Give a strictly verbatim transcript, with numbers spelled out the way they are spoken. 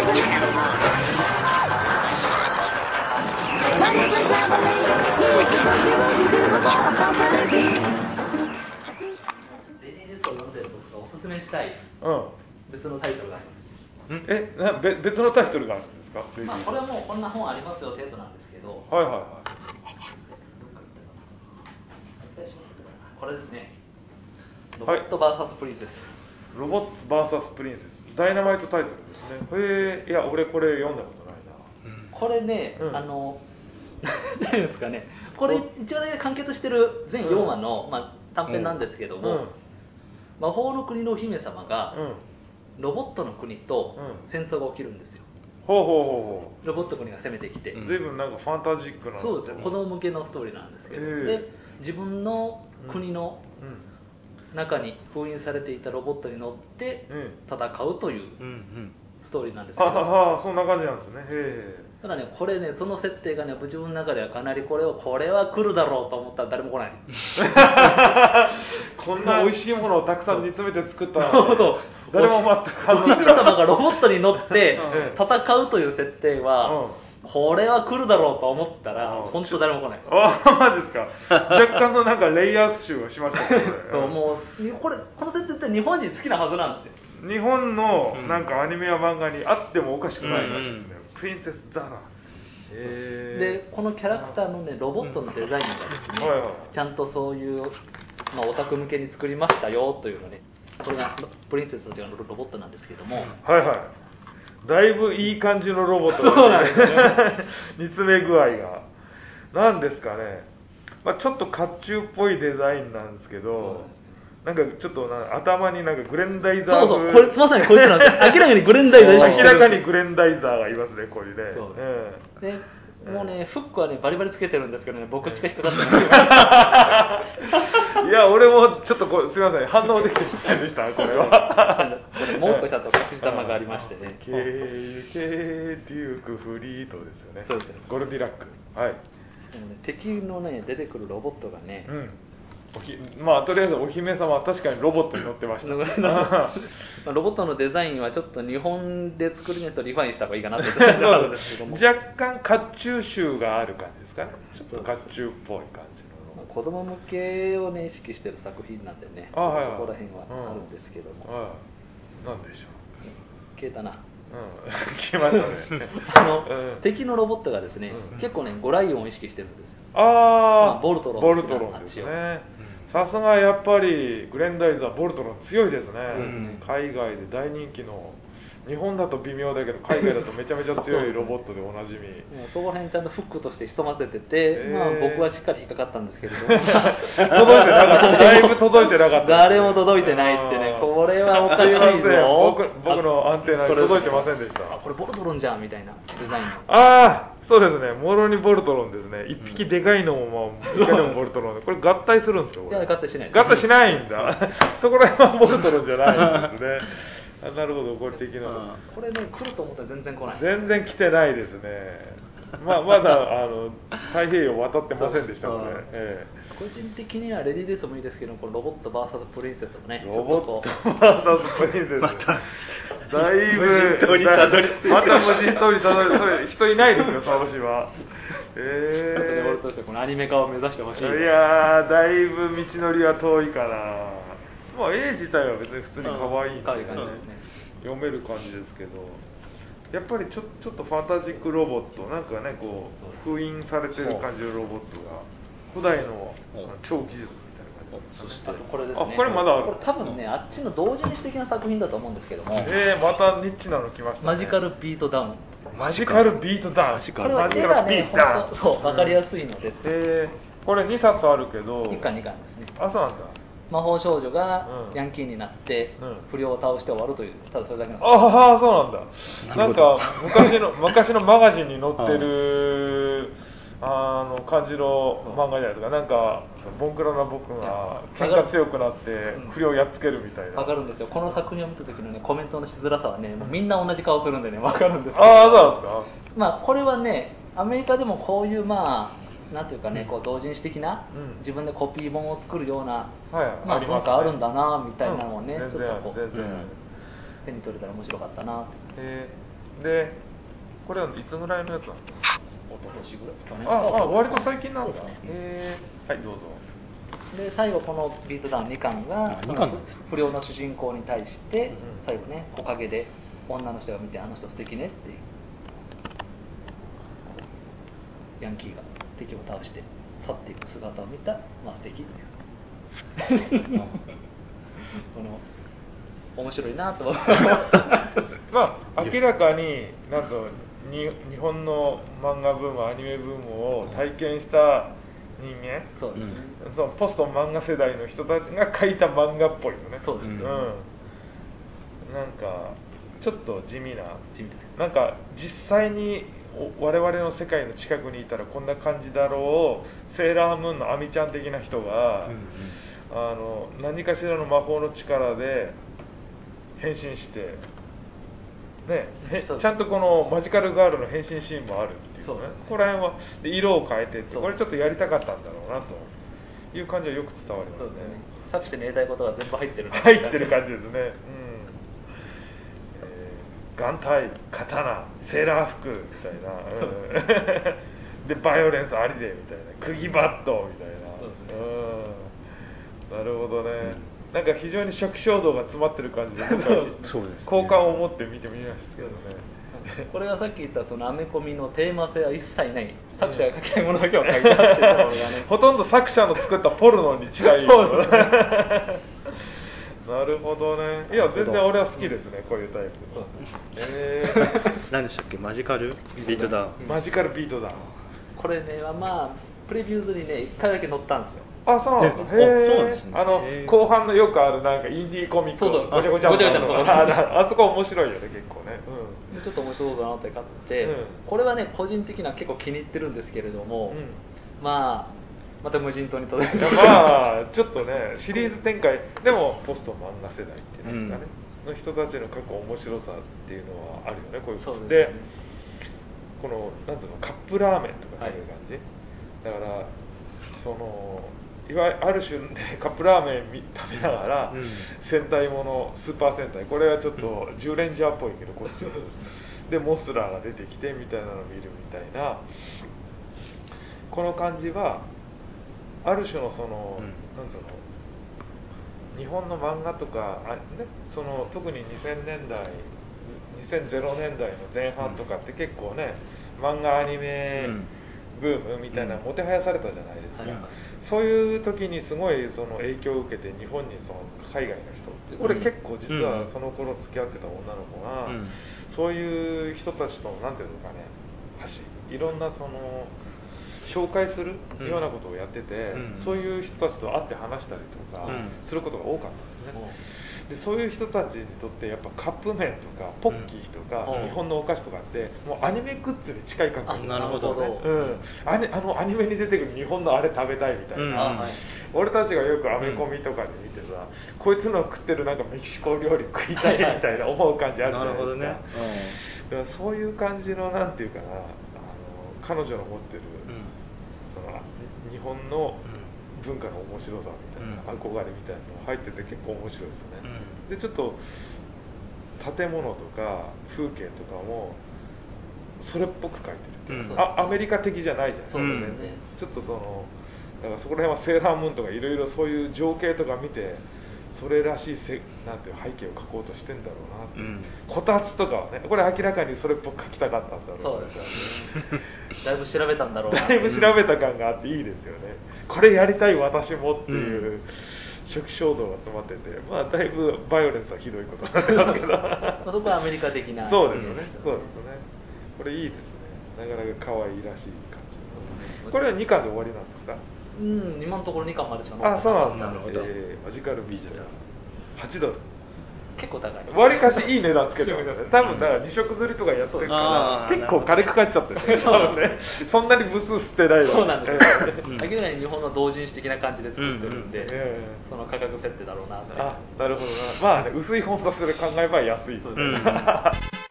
おすすめしたい別のタイトルがあります。 え、なべ別のタイトルがあるんですか？ まあ、これはもうこんな本ありますよ程度なんですけど、 はいはいはい。 これですね。ロボット ブイエス プリンセス。 ロボット ブイエス プリンセス。ダイナマイトタイトルですね。へえ、いや俺これ読んだことないな。 これね、うん、あの何ですかね。これ一話だけ完結してる全よんわの、うん、まあ、短編なんですけども、うん、魔法の国のお姫様が、うん、ロボットの国と戦争が起きるんですよ。 ほうほうほうほう。ロボットの国が攻めてきて、 うん、随分なんかファンタジックな。 そうですよ。子供向けのストーリーなんですけど、で自分の国の中に封印されていたロボットに乗って戦うというストーリーなんですけど、 ああ、そんな感じなんですね。へただね、これね、その設定がね、自分の中ではかなりこれをこれは来るだろうと思ったら誰も来ない。 こんな美味しいものをたくさん煮詰めて作ったの誰も全くお姫様がロボットに乗って戦うという設定は、うん、これは来るだろうと思ったら、うん、本当誰も来ない。 ああ、マジですか。若干のなんかレイヤース集をしましたけど、ね、 もうこれこの設定って日本人好きなはずなんですよ。 日本のなんかアニメや漫画にあってもおかしくない感じですね。うんうん、プリンセスザラ。 でこのキャラクターのねロボットのデザインがですね、うんはいはい、ちゃんとそういう、まあ、オタク向けに作りましたよというのね、これがプリンセスというロボットなんですけども、 はいはい、だいぶいい感じのロボットが、ね、煮詰め具合がなんですかね、まあ、ちょっと甲冑っぽいデザインなんですけど、なんかちょっとな頭になんかグレンダイザー、 そうそう、これまさにこいつなんです。明らかにグレンダイザー意識してる。 明らかにグレンダイザーがいますね、こういうね。そう、 うん、でもうね、フックはねバリバリつけてるんですけどね、僕しか引っかかってない。 いや、俺もちょっとこうすみません、反応できませんでした、これは。 これもう一個ちゃんと隠し玉がありましてね。 ケーケーデュークフリートですよね。 そうですよ。 ゴルディラック。はい。 でもね、敵のね出てくるロボットがね。うん、 おひまあ、とりあえずお姫様は確かにロボットに乗ってました。 ロボットのデザインはちょっと日本で作るのとリファインした方がいいかなって思うんですけども、 若干甲冑臭がある感じですかね。ちょっと甲冑っぽい感じの、 まあ、子供向けをね意識してる作品なんでね、そこら辺はあるんですけども、 うん、なんでしょう消えたな。 うん、消えましたね。 あの、うん、敵のロボットがですね、うん、結構ねゴライオンを意識してるんですよ。 ああ、 ボルトロン、 ボルトロンですね。さすがやっぱりグレンダイザー、ボルトロン強いですね。うん、海外で大人気の、日本だと微妙だけど海外だとめちゃめちゃ強いロボットでおなじみ。 そこら辺ちゃんとフックとして潜ませてて、えーまあ、僕はしっかり引っかかったんですけれども、 届いてなかった。だいぶ届いてなかった、ね。 誰も届いてないってね、これはおかしいぞ。 僕, 僕のアンテナに届いてませんでした。 あ、これボルトロンじゃんみたいなデザインの。 ああ、そうですね、もろにボルトロンですね。一匹でかいのも、まあ、でかいのもボルトロンで、これ合体するんですか？これ。 いや、合体しない。 合体しないんだ。そこら辺はボルトロンじゃないんですね。あ、なるほど、これ的な。 これね、来ると思ったら全然来ない。 全然来てないですね。まあ、まだあの太平洋渡ってませんでした、これ。ええ、個人的にはレディーデスもいいですけど、このロボット ブイエス プリンセスもね、 ロボット ブイエス プリンセス。まただいぶ無人島にたどり着いた。 また無人島にたどり着いた。それ人いないですよ、その島は。 ええ。ちょっとね、俺としてこのアニメ化を目指してほしい。いやー、だいぶ道のりは遠いかな。まあ、絵自体は別に普通に可愛いんで、 可愛い感じですね。 読める感じですけど、やっぱりちょ、ちょっとファンタジックロボット、なんかね、こう封印されてる感じのロボットが古代の超技術みたいな感じです、ね。 そしてこれですね。 あ、これまだある。 これ多分ね、あっちの同人誌的な作品だと思うんですけども。 えー、またニッチなの来ましたね。 マジカルビートダウン。 マジカルビートダウン。 これは絵がね、そう分かりやすいので。 えー、これにさつあるけど。 いっかんにかんですね。 あ、そうなんだ。 魔法少女がヤンキーになって不良を倒して終わるという、ただそれだけなんです。 ああ、そうなんだ。なんか昔の昔のマガジンに載ってるあの感じの漫画じゃないですか。なんかボンクラな僕が喧嘩強くなって不良をやっつけるみたいな。 わかるんですよ。この作品を見た時のねコメントのしづらさはね、もうみんな同じ顔するんでね、わかるんですけど。 ああ、そうなんですか。 まあこれはね、アメリカでもこういうまあなんていうかね、こう同人誌的な、うん、自分でコピー本を作るような、はいまあ、文化あるんだなみたいなのをね、うん、ちょっとこう、うん、手に取れたら面白かったな。 えでこれはいつぐらいのやつなの？ 一昨年ぐらい去年。 ああ割と最近なんだ。 そうですね。 へえ。はいどうぞ。 で最後このビートダウンにかんがその不良の主人公に対して最後ね木陰で女の人が見てあの人素敵ねっていうヤンキーが敵を倒して去っていく姿を見た、まあ素敵っていうこの面白いなとまあ明らかになんつうのに日本の漫画ブームアニメブームを体験した人間、 そうですね、 そのポスト漫画世代の人たちが描いた漫画っぽいよね。 そうですよね、 うん、なんかちょっと地味な地味な、なんか実際に我々の世界の近くにいたらこんな感じだろうセーラームーンのアミちゃん的な人が、うんうん、あの何かしらの魔法の力で変身してね、ちゃんとこのマジカルガールの変身シーンもあるっていうね、そうですね、ここら辺はで色を変えてってこれちょっとやりたかったんだろうなという感じはよく伝わりますね。 作者にやりたいことが全部入ってる入ってる感じですね、うん、えー、眼帯刀セーラー服みたいな、うん、でバイオレンスありでみたいな釘バットみたいな、そうですね、うん、なるほどね、うん、なんか非常に初期衝動が詰まってる感じでそうです、ね、 好感を持って見てみましたけどね。 これはさっき言ったそのアメコミのテーマ性は一切ない作者が書きたいものだけを書いたっていうところがねほとんど作者の作ったポルノに近いようななるほどね。いや全然俺は好きですね、うん、こういうタイプ。そうですね、 えー、何でしたっけ、マジカルビートダウン、 マジカルビートダウン、 これねまあプレビューズにねいっかいだけ載ったんですよ。 あ、そうなんだ。へえ。そうなんですね。あの後半のよくあるなんかインディーコミック、そうそうごちゃごちゃごちゃごちゃのところ、あそこ面白いよね結構ね。 うん。でちょっと面白そうだなって買って、うん、これはね個人的には結構気に入ってるんですけれども、うん、まあまた無人島に届いて、 まあちょっとねシリーズ展開でもポスト漫画世代っていうんですかね、うん、の人たちの書く面白さっていうのはあるよねこういうことで、ね、このなんつうのカップラーメンとか食べる感じ、はい、だからそのいわゆるある種でカップラーメン食べながら、うん、戦隊ものスーパー戦隊これはちょっとジューレンジャーっぽいけどコスチュームでモスラーが出てきてみたいなのを見るみたいなこの感じはある種のその、うん、なんつうの日本の漫画とかあ、ね、その特ににせんねんだいにせんねんだいの前半とかって結構ね、うん、漫画アニメ、うんブームみたいなもてはやされたじゃないですか、うんはいはい、そういう時にすごいその影響を受けて日本にその海外の人俺結構実はその頃付き合ってた女の子が、うん、そういう人たちとなんていうのかね橋いろんなその紹介するようなことをやってて、うん、そういう人たちと会って話したりとかすることが多かったんですね、うん、でそういう人たちにとってやっぱカップ麺とかポッキーとか、うん、日本のお菓子とかってもうアニメグッズに近い感覚なんですよね、うん、あれあのアニメに出てくる日本のあれ食べたいみたいな、うんはい、俺たちがよくアメコミとかで見てさ、うん、こいつの食ってるなんかメキシコ料理食いたいみたいな思う感じあるじゃないですか、ねうん、だからそういう感じのなんていうかなあの彼女の持ってる、うんその日本の文化の面白さみたいな、うん、憧れみたいなのが入ってて結構面白いですね、うん、でちょっと建物とか風景とかもそれっぽく描いてるっていう、うん、あアメリカ的じゃないじゃないですか、ね、ちょっとそのだからそこら辺はセーラームーンとかいろいろそういう情景とか見てそれらしいせなんていう背景を描こうとしてんだろうなって、うん、こたつとかはねこれ明らかにそれっぽく描きたかったんだろうそうですよねだいぶ調べたんだろうなだいぶ調べた感があっていいですよね、うん、これやりたい私もっていう、うん、初期衝動が詰まっててまあだいぶバイオレンスはひどいことになってますけどまあそこはアメリカ的なそうですよね、うん、そうですねこれいいですねなかなか可愛いらしい感じ、うん、これはにかんで終わりなんですかうん、今のところにかんまでしか載ってない。 あ、そうなんですか、えー、マジカルビートはちドル結構高いわりかしいい値段つけてますね多分だからに色刷りとかやってるから結構金かかっちゃってるね多分ねそんなに部数捨てないそうなんですよ明らかに日本の同人誌的な感じで作ってるんで、うんうん、その価格設定だろうなってあなるほどなまあね薄いフォントする考えば安い、うん